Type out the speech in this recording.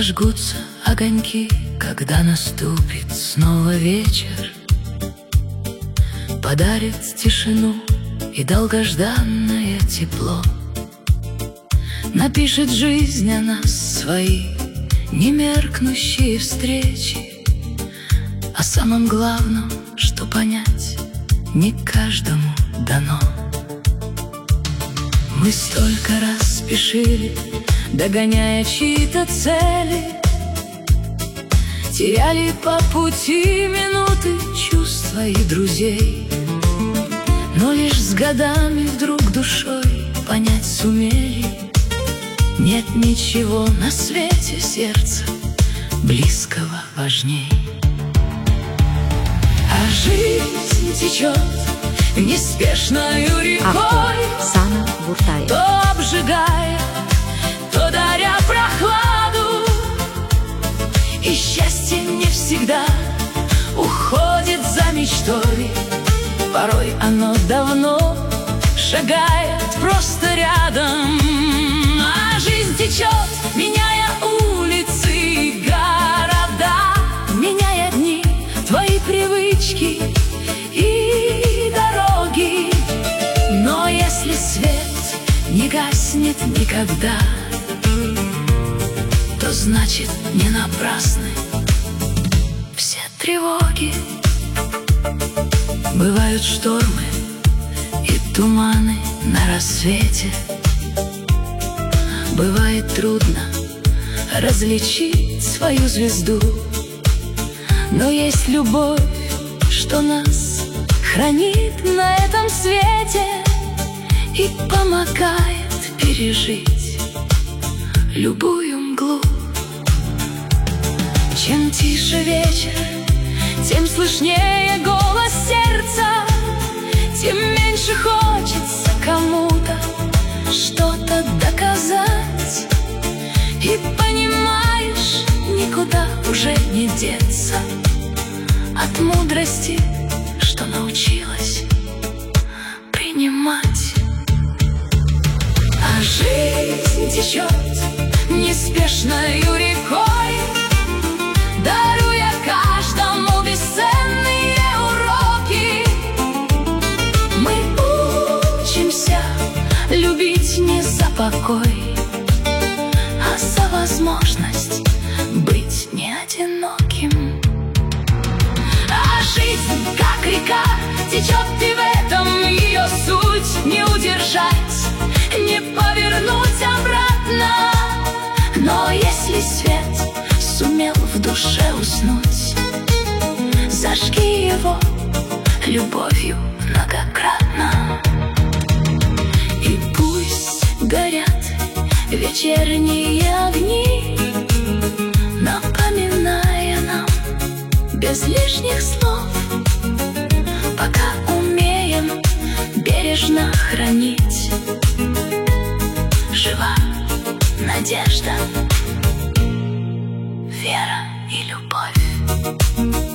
Зажгутся огоньки, когда наступит снова вечер, подарит тишину и долгожданное тепло. Напишет жизнь о нас свои немеркнущие встречи, о самом главном, что понять не каждому дано. Мы столько раз спешили, догоняя чьи-то цели, теряли по пути минуты чувства и друзей, но лишь с годами вдруг душой понять сумели: нет ничего на свете сердца близкого важней. А жизнь течет неспешною рекой, то обжигая, то даря прохладу, и счастье не всегда уходит за мечтой. Порой оно давно шагает просто рядом. А жизнь течет, меняя улицы и города, меняя дни, твои привычки и дороги. Но если свет не гаснет никогда, то значит не напрасны все тревоги. Бывают штормы и туманы на рассвете, бывает трудно различить свою звезду, но есть любовь, что нас хранит на этом свете и помогает пережить любую мглу. Чем тише вечер, тем слышнее голос сердца, тем меньше хочется кому-то что-то доказать. И понимаешь, никуда уже не деться от мудрости, что научилась принимать. А жизнь течет неспешною рекой, даруя каждому бесценные уроки. Мы учимся любить не за покой, а за возможность быть не одиноким. А жизнь, как река, течет, и в этом ее суть. Не удержать, не повернуть обратно. Но если свет сумел в душе уснуть, зажги его любовью многократно. И пусть горят вечерние огни, напоминая нам без лишних слов, пока умеем бережно хранить. Жива надежда, вера и любовь.